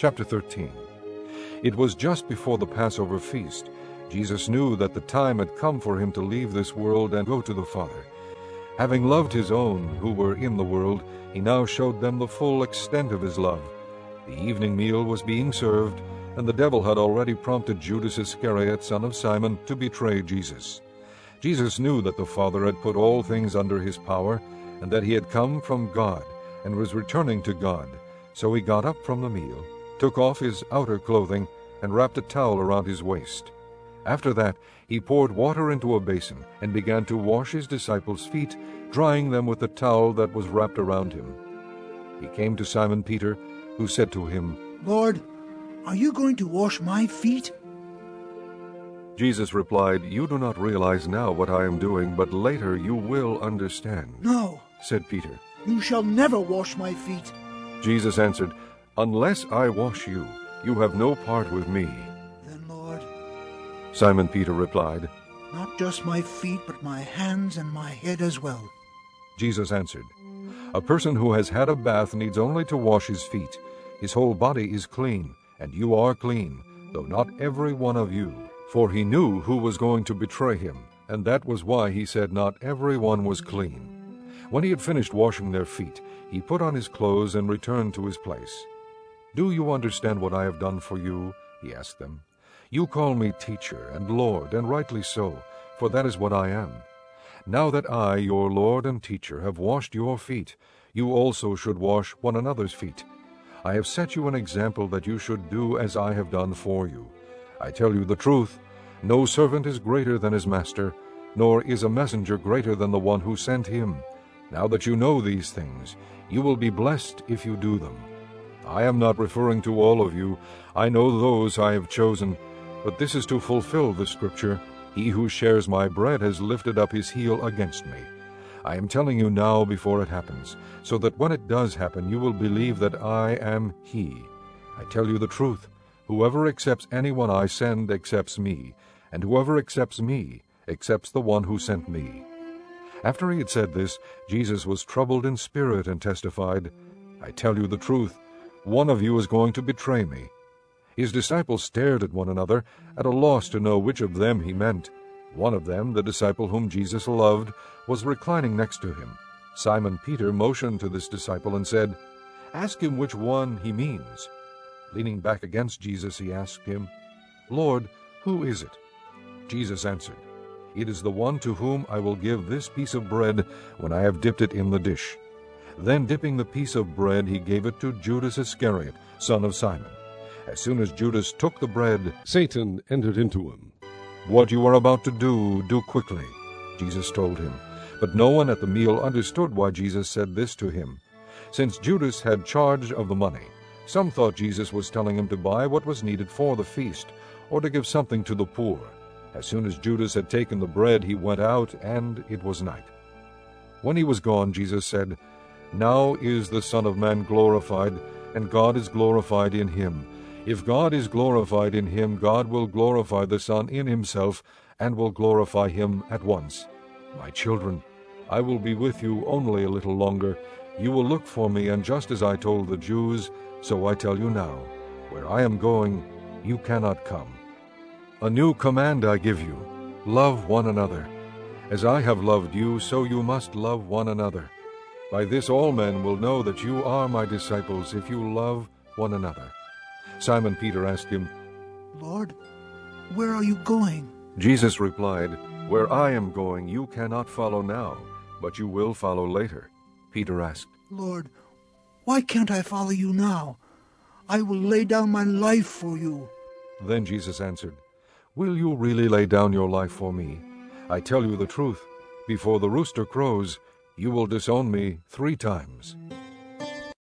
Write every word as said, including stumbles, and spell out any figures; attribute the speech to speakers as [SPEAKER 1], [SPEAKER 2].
[SPEAKER 1] Chapter thirteen. It was just before the Passover feast. Jesus knew that the time had come for him to leave this world and go to the Father. Having loved his own who were in the world, he now showed them the full extent of his love. The evening meal was being served, and the devil had already prompted Judas Iscariot, son of Simon, to betray Jesus. Jesus knew that the Father had put all things under his power, and that he had come from God and was returning to God. So he got up from the meal, took off his outer clothing, and wrapped a towel around his waist. After that, he poured water into a basin and began to wash his disciples' feet, drying them with the towel that was wrapped around him. He came to Simon Peter, who said to him,
[SPEAKER 2] "Lord, are you going to wash my feet?"
[SPEAKER 1] Jesus replied, "You do not realize now what I am doing, but later you will understand."
[SPEAKER 2] "No,"
[SPEAKER 1] said Peter.
[SPEAKER 2] "you shall never wash my feet."
[SPEAKER 1] Jesus answered, "Unless I wash you, you have no part with me."
[SPEAKER 2] "Then, Lord,"
[SPEAKER 1] Simon Peter replied,
[SPEAKER 2] "not just my feet, but my hands and my head as well."
[SPEAKER 1] Jesus answered, "A person who has had a bath needs only to wash his feet. His whole body is clean, and you are clean, though not every one of you." For he knew who was going to betray him, and that was why he said not every one was clean. When he had finished washing their feet, he put on his clothes and returned to his place. "Do you understand what I have done for you?" he asked them. "You call me teacher and Lord, and rightly so, for that is what I am. Now that I, your Lord and teacher, have washed your feet, you also should wash one another's feet. I have set you an example that you should do as I have done for you. I tell you the truth, no servant is greater than his master, nor is a messenger greater than the one who sent him. Now that you know these things, you will be blessed if you do them. I am not referring to all of you. I know those I have chosen. But this is to fulfill the scripture, 'He who shares my bread has lifted up his heel against me.' I am telling you now before it happens, so that when it does happen you will believe that I am he. I tell you the truth. Whoever accepts anyone I send accepts me, and whoever accepts me accepts the one who sent me." After he had said this, Jesus was troubled in spirit and testified, "I tell you the truth, one of you is going to betray me." His disciples stared at one another, at a loss to know which of them he meant. One of them, the disciple whom Jesus loved, was reclining next to him. Simon Peter motioned to this disciple and said, "Ask him which one he means." Leaning back against Jesus, he asked him, "Lord, who is it?" Jesus answered, "It is the one to whom I will give this piece of bread when I have dipped it in the dish." Then, dipping the piece of bread, he gave it to Judas Iscariot, son of Simon. As soon as Judas took the bread, Satan entered into him. "What you are about to do, do quickly," Jesus told him. But no one at the meal understood why Jesus said this to him. Since Judas had charge of the money, some thought Jesus was telling him to buy what was needed for the feast, or to give something to the poor. As soon as Judas had taken the bread, he went out, and it was night. When he was gone, Jesus said, "Now is the Son of Man glorified, and God is glorified in him. If God is glorified in him, God will glorify the Son in himself, and will glorify him at once. My children, I will be with you only a little longer. You will look for me, and just as I told the Jews, so I tell you now, where I am going, you cannot come. A new command I give you, love one another. As I have loved you, so you must love one another. By this all men will know that you are my disciples, if you love one another." Simon Peter asked him,
[SPEAKER 2] "Lord, where are you going?"
[SPEAKER 1] Jesus replied, "Where I am going you cannot follow now, but you will follow later." Peter asked,
[SPEAKER 2] "Lord, why can't I follow you now? I will lay down my life for you."
[SPEAKER 1] Then Jesus answered, "Will you really lay down your life for me? I tell you the truth, before the rooster crows, you will disown me three times."